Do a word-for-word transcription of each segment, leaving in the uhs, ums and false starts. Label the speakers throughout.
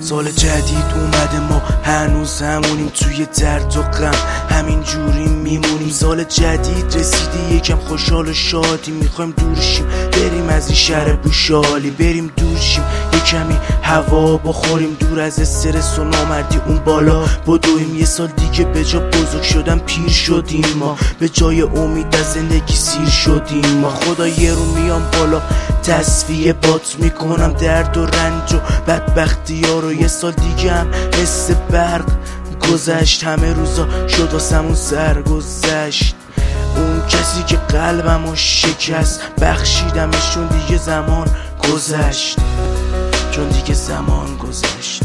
Speaker 1: سال جدید اومده، ما هنوز همونیم توی درد و غم، همین جوری میمونیم. سال جدید رسیده، یکم خوشحال و شادی، میخوایم دورشیم بریم از این شهر بوشالی، بریم دورشیم یه کمی هوا بخوریم، دور از استرس و نامردی اون بالا بدویم. یه سال دیگه به جا بزرگ شدن پیر شدیم ما، به جای امید از زندگی سیر شدیم ما. خدا یه رو میام بالا تصفیه بات میکنم درد و رنج و بدبختی ها رو. یه سال دیگه هم مثل برق گذشت، همه روزا شد واسمون سرگذشت. اون کسی که قلبمو شکست بخشیدمشون، دیگه زمان گذشت، چون دیگه زمان گذشت.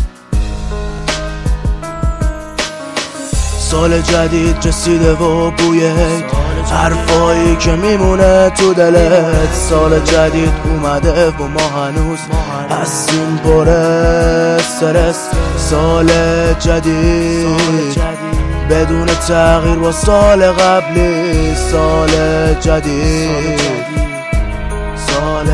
Speaker 1: سال جدید رسیده و بوی حرفایی که میمونه تو دلت. سال جدید اومده و ما هنوز هستیم پر استرس. سال جدید بدون تغییر با سال قبلی. سال جدید سال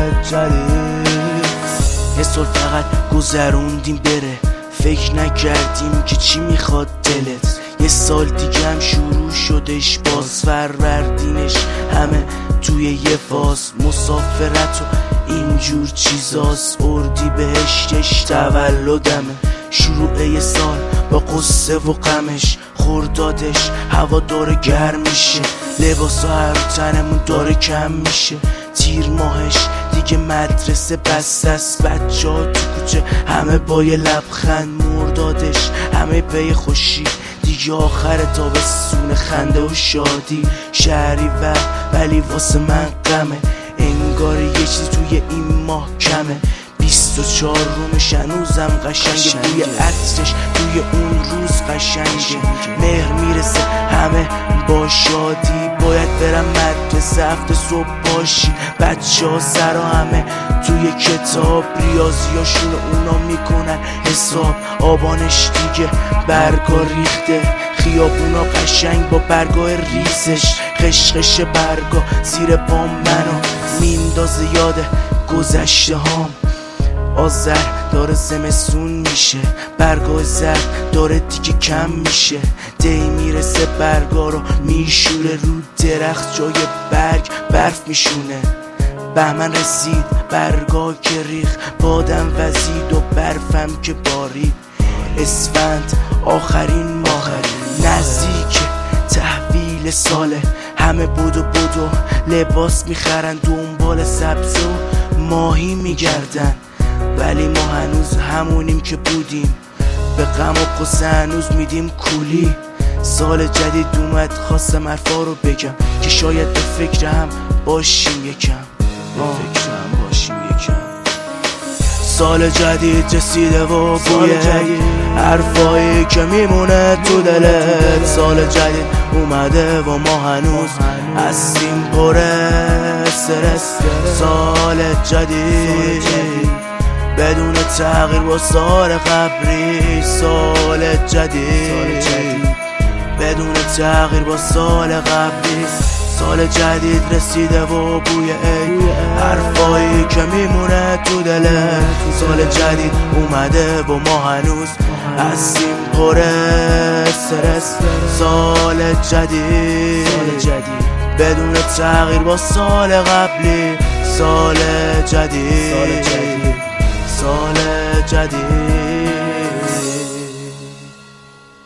Speaker 1: جدید یه سال فقط گذروندیم بره، فکر نکردیم که چی میخواد دلت. یه سال دیگه هم شروع شدش باز، فروردینش همه توی یه فاز، مسافرت و اینجور چیزاست. اردی بهشتش تولدمه، شروع یه سال با قصه و غمش. خردادش هوا داره گرم میشه، لباسا هر تنمون داره کم میشه. تیر ماهش دیگه مدرسه بسته است، بچه ها تو کوچه همه با یه لبخند. مردادش همه به خوشی، دیگه آخر تابستون خنده و شادی. شهریور ولی واسه من غمه، انگار یه چیزی توی این ماه کمه. بیست و چهار رومش هنوزم قشنگه، بوی عطرش توی اون روز قشنگه. مهر میرسه همه با شادی، باید برم مدرسه هفته صبح باشی. بچه ها سرا همه توی کتاب، ریاضیاشون اونا میکنن حساب. آبانش دیگه برگا ریخته، خیابونا قشنگ با برگای ریزش. خشخش برگا زیر پام منو میندازه یاد گذشته هام. آذر داره زمستون میشه، برگای زرد داره دیگه کم میشه. دی میرسه برگا رو میشوره، رو درخت جای برگ برف میشونه. بهمن رسید برگا که ریخ، بادم وزید و برفم که بارید. اسفند آخرین ماه نزدیک تحویل ساله، همه بدو بدو لباس میخرن، دنبال سبز و ماهی میگردن. ولی ما هنوز همونیم که بودیم، به غم و قصه هنوز میدیم کولی. سال جدید اومد، خواستم حرفا رو بگم که شاید به فکر هم باشیم یکم، به فکر هم باشیم یکم. سال جدید رسیده و بوی حرفایی که میمونه تو دلت. سال جدید اومده و ما هنوز هستیم پر استرس. سال جدید بدون تغییر با سال قبلی. سال جدید بدون تغییر با سال قبلی. سال جدید رسیده و بوی حرفایی که میمونه تو دلت. سال جدید اومده و ما هنوز هستیم پر استرس. سال جدید بدون تغییر با سال قبلی. سال جدید سال جدید